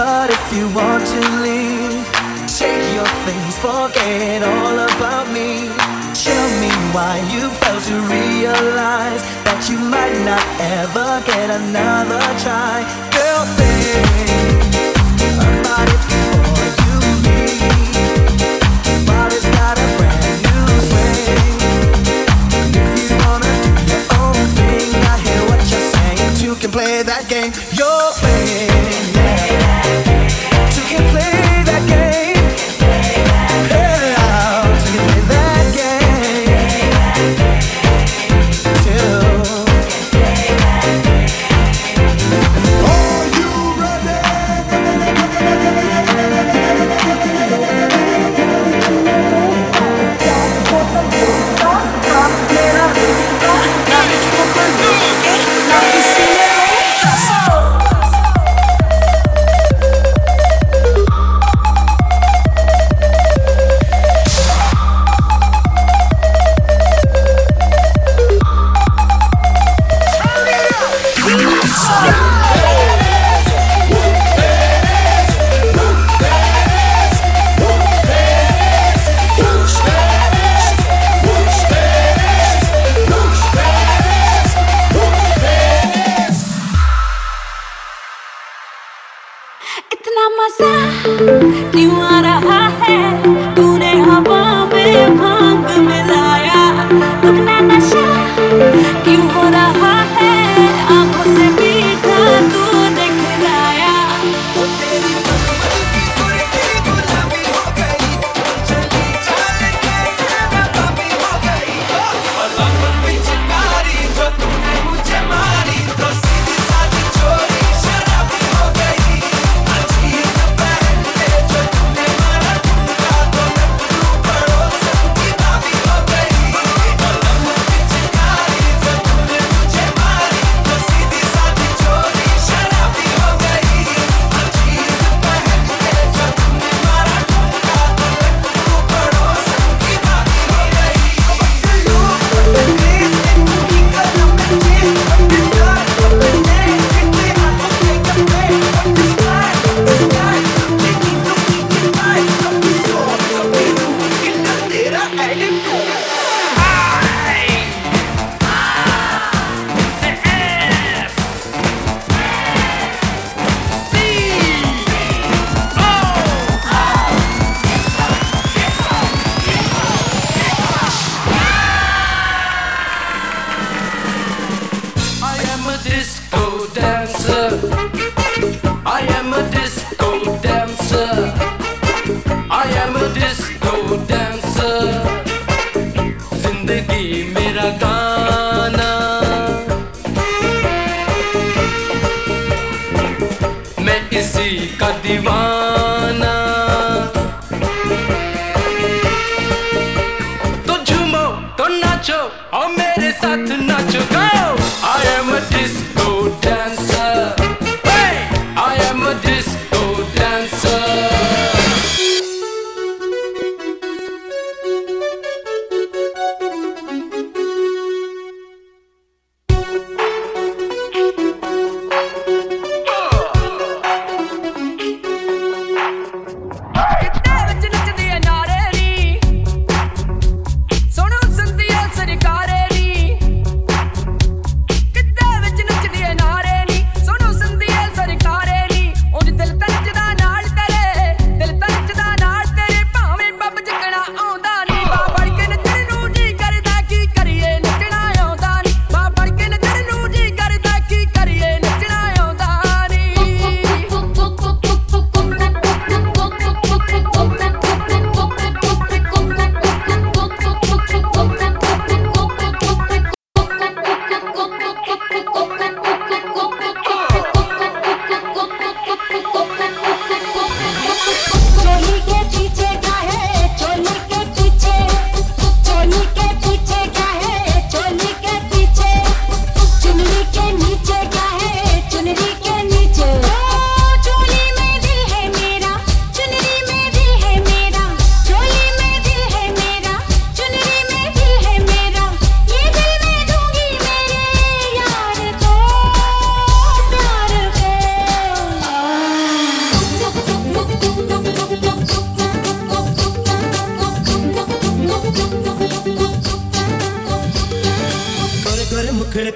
But if you want to leave, shake your things, forget all about me. Tell me why you failed to realize that you might not ever get another try. Girl, think about it before you leave. Body's got a brand new swing. If you wanna do your own thing, I hear what you're saying. You can play that game your way. You can play that game.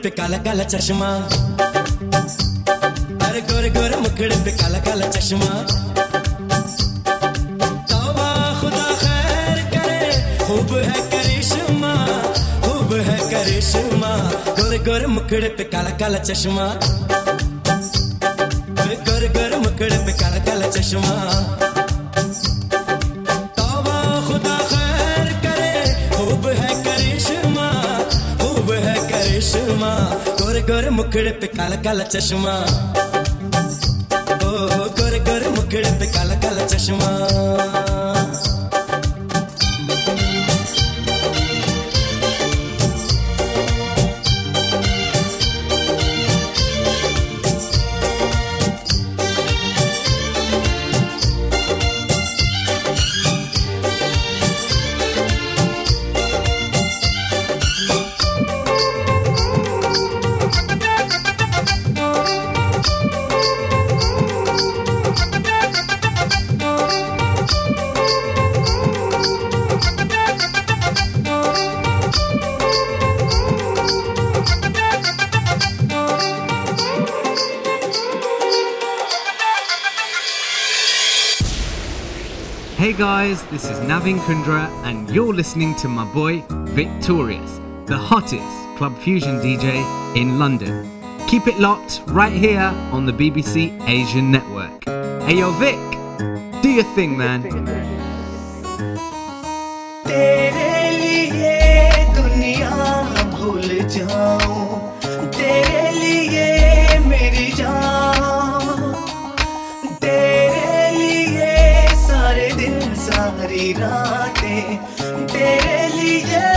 पे काला काला चश्मा, अरे गोरे गोरे मुखड़े पे काला काला चश्मा। तौबा खुदा खैर करे, खूब है करिश्मा, खूब है करिश्मा। गोरे गोरे मुखड़े पे काला काला चश्मा, गोरे गोरे मुखड़े पे काला काला चश्मा। तौबा खुदा खैर करे, खूब है करिश्मा, खूब है करिश्मा। गोरे गोरे मुखड़े पे काला काला चश्मा, ओ गोरे गोरे मुखड़े पे काला काला चश्मा। Hey guys, this is Navin Kundra and you're listening to my boy Victorious, the hottest Club Fusion DJ in London. Keep it locked right here on the BBC Asian Network. Hey yo Vic, do your thing man. तेरे लिए दुनिया भूल जाऊं, तेरे लिए मेरी जान, तेरे लिए सारे दिन सारी रातें, तेरे लिए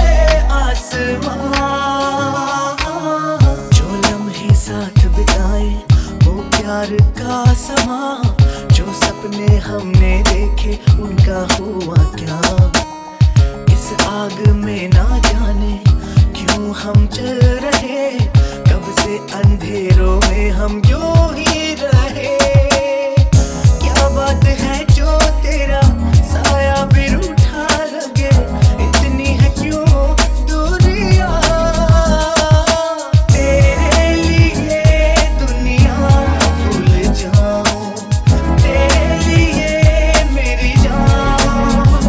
आसमां। जो लम्हे साथ बिताए वो प्यार का समा, जो सपने हमने देखे उनका हुआ क्या। इस आग में ना जाने क्यों हम चल रहे, कब से अंधेरों में हम यूं ही रहे। क्या बात है जो तेरा साया भी रूठा लगे, इतनी है क्यों दूरियां। तेरे लिए दुनिया भूल जाऊं, तेरे लिए मेरी जान,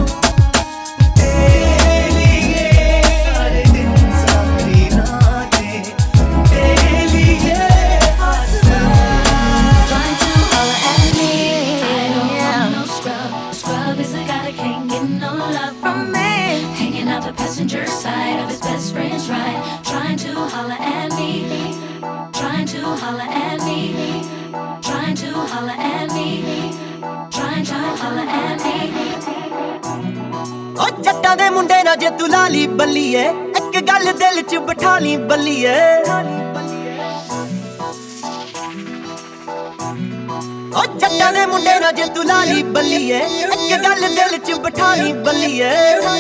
तेरे लिए सारे दिन सारी रातें, तेरे लिए आसमां। Trying to holler at me. I don't want no scrub. Scrub is the guy that can't get no love from me. Hanging out the passenger side of his best friend's ride. Trying to holler at me. Trying to holler at me. Trying to holler at me. Trying to holler at me. ਓ ਜੱਟਾਂ ਦੇ ਮੁੰਡੇ ਨਾਲ ਜੇ ਤੂੰ ਲਾਲੀ ਬੱਲੀਏ, ਇੱਕ ਗੱਲ ਦਿਲ 'ਚ ਬਿਠਾ ਲਈ ਬੱਲੀਏ। ਓ ਜੱਟਾਂ ਦੇ ਮੁੰਡੇ ਨਾਲ ਜੇ ਤੂੰ ਲਾਲੀ ਬੱਲੀਏ, ਇੱਕ ਗੱਲ ਦਿਲ 'ਚ ਬਿਠਾ ਲਈ ਬੱਲੀਏ।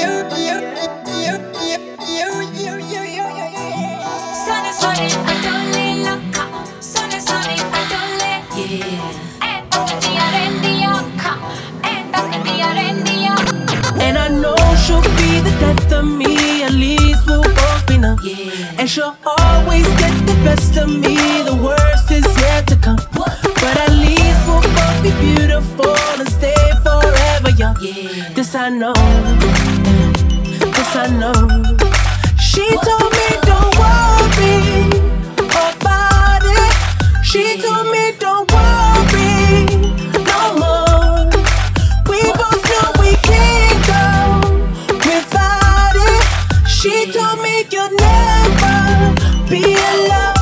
Sunny, sunny, I don't lay loca. Sunny, sunny, I don't lay. Yeah. And I know she'll be the death of me, at least we'll both be numb. Yeah. And she'll always get the best of me, the worst is yet to come. But at least we'll both be beautiful and stay forever young. Yeah. This I know, this I know. She told me don't worry about it. She told me don't worry no more. We both know we can't go without it. She told me you'll never be alone.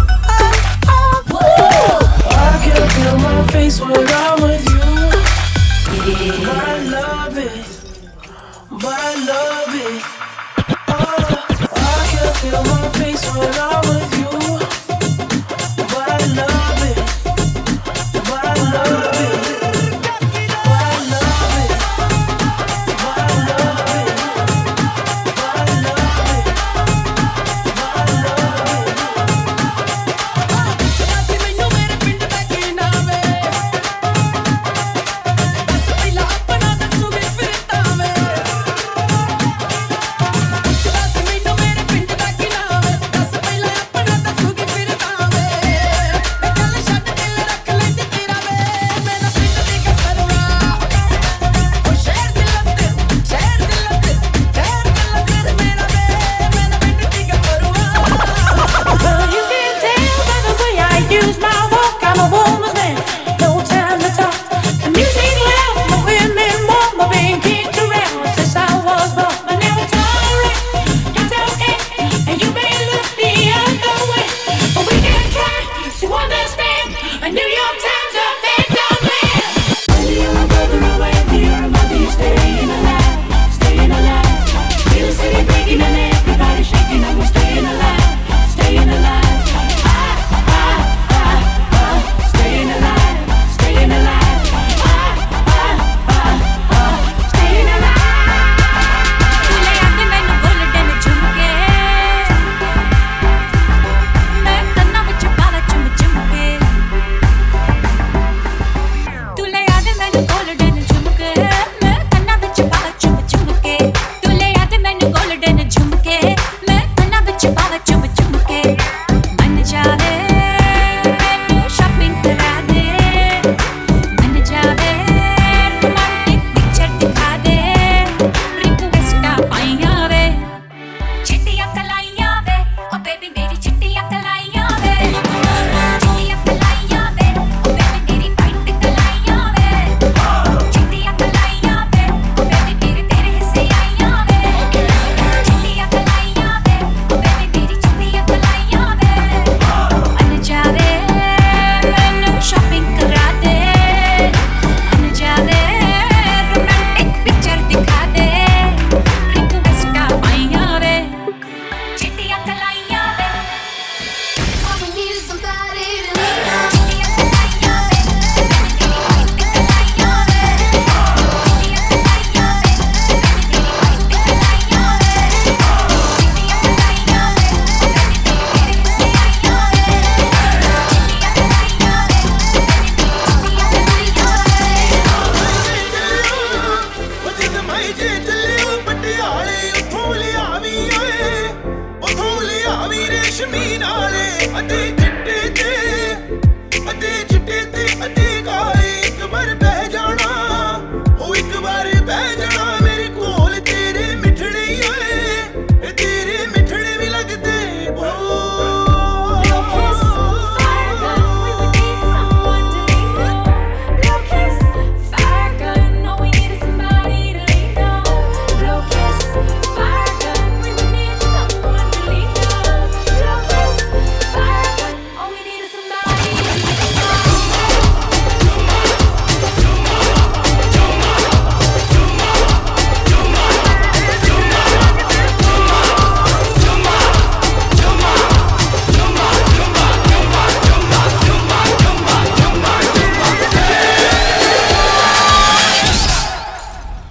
I can feel my face when I'm with you. Yeah. But I love it, but I love it. I can feel my face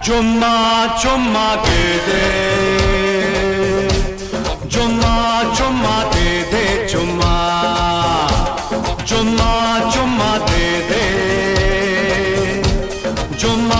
चुम्मा चुम्मा के दे, चुम्मा चुम्मा दे दे, चुम्मा चुम्मा चुम्मा दे दे, चुम्मा